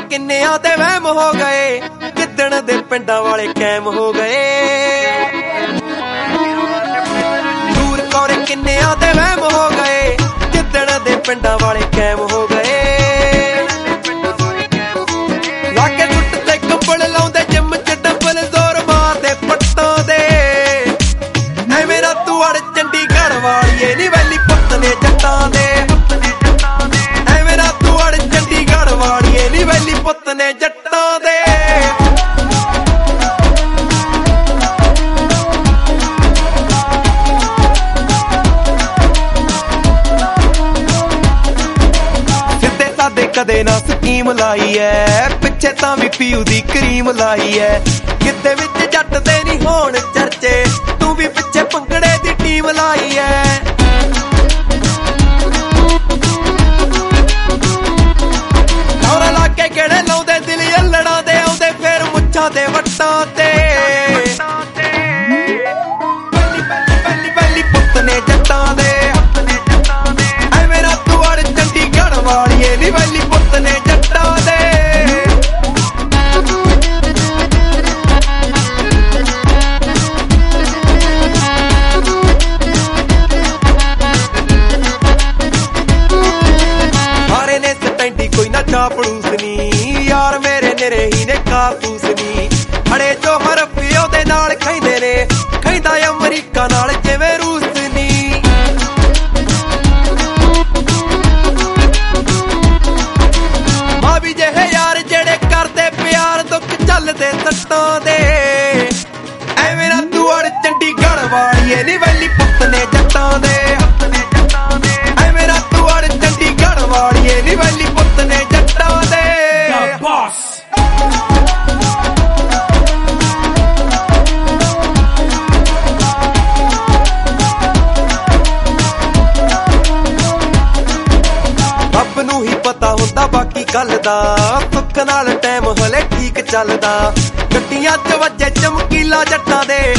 ਕਿੰਨਿਆਂ ਤੇ ਵਹਿਮ ਹੋ ਗਏ, ਜਿੱਦਣ ਦੇ ਪਿੰਡਾਂ ਵਾਲੇ ਕੈਮ ਹੋ ਗਏ। ਦੂਰ ਕੌਰੇ ਕਿੰਨਿਆਂ ਤੇ ਵਹਿਮ ਹੋ ਗਏ, ਜਿੱਦਣ ਦੇ ਪਿੰਡਾਂ ਵਾਲੇ ਕੈਮ ਹੋ ਗਏ। ਲਾਗੇ ਟੁੱਟ ਤੇ ਕੰਬਲ ਲਾਉਂਦੇ ਜਿੰਮ ਚ ਡੰਬਲ ਜ਼ੋਰ ਮਾਰਦੇ ਪੱਟਾਂ ਦੇ। ਐਵੇਂ ਰਾਤੂ ਵੜ ਚੰਡੀਗੜ੍ਹ ਵਾਲੀਏ ਨੀ ਵੈਲੀ ਪੁੱਤ ਨੇ ਜੱਟਾਂ ਦੇ। ਐਵੇਂ ਰਾਤੂ ਵੜ ਚੰਡੀਗੜ੍ਹ ਵਾਲੀਏ ਨੀ ਵੈਲੀ ਪੁੱਤ ਨੇ ਜੱਟਾਂ ਦੇ। ਸਿੱਧੇ ਸਾਦੇ ਕਦੇ ਨਾ ਸਕੀਮ ਲਾਈ ਐ, ਪਿੱਛੇ ਤਾਂ ਵੀ ਪੀਊ ਦੀ ਕਰੀਮ ਲਾਈ ਐ। ਕਿਤੇ ਵਿੱਚ ਜੱਟ ਦੇ ਨਹੀਂ ਹੋਣ ਚਰਚੇ, ਤੂੰ ਵੀ ਪਿੱਛੇ ਭੰਗੜੇ ਦੀ ਟੀਮ ਲਾਈ ਐ। ਦੌਰਾ ਲਾ ਕੇ ਕਿਹੜੇ ਲਾਉਂਦੇ ਦਿਲ ਅੱਲੜਾਂ ਦੇ, ਆਉਂਦੇ ਫੇਰ ਮੁੱਛਾਂ ਦੇ ਵੱਟਾਂ ਤੇ। ਪਹਿਲੀ ਪੁੱਤ ਨੇ ਜੱਟਾਂ ਦੇ। ਐਵੇਂ ਰਾਤੂ ਵੜ ਚੰਡੀਗੜ੍ਹ ਵਾਲੀਏ ਨੀ ਵੈਲੀ ਪੁੱਤ ਨੇ ਜੱਟਾਂ ਦੇ। ਸਾਰੇ ਨੇ ਸਟੈਂਡੀ ਕੋਈ ਨਾ ਚਾਪੜੂਸ ਨੀ, ਯਾਰ ਮੇਰੇ ਨਿਰੇ ਹੀ ਨੇ ਕਾਰਤੂਸ ਨੀ। ਅੜੇ ਜੋ ਹਰਫ ਉਹਦੇ ਨਾਲ ਖੈਂਦੇ ਨੇ, ਖੈਂਦਾ ਅਮਰੀਕਾ ਨਾਲ ਜਿਵੇਂ ਰੂਸ ਨੀ। ਮਾਂ ਵੀ ਜਿਹੇ ਯਾਰ ਜਿਹੜੇ ਕਰਦੇ ਪਿਆਰ, ਦੁੱਖ ਚੱਲਦੇ ਸੱਟਾਂ ਦੇ। ਐਵੇਂ ਰਾਤੂ ਵੜ ਚੰਡੀਗੜ੍ਹ ਵਾਲੀਏ ਨੀ ਵੈਲੀ ਪੁੱਤ ਨੇ ਜੱਟਾਂ ਦੇ। ਐਵੇਂ ਰਾਤੂ ਵੜ ਚੰਡੀਗੜ੍ਹ ਵਾਲੀਏ ਨੀ ਵੈਲੀ ਪੁੱਤ ਨੇ ਜੱਟਾਂ ਦੇ। ਰੱਬ ਨੂੰ ਹੀ ਪਤਾ ਹੁੰਦਾ ਬਾਕੀ ਗੱਲ ਦਾ, ਸੁੱਖ ਨਾਲ ਟਾਈਮ ਹਲੇ ਠੀਕ ਚੱਲਦਾ। ਗੱਡੀਆਂ 'ਚ ਵੱਜੇ ਚਮਕੀਲਾ ਜੱਟਾਂ ਦੇ,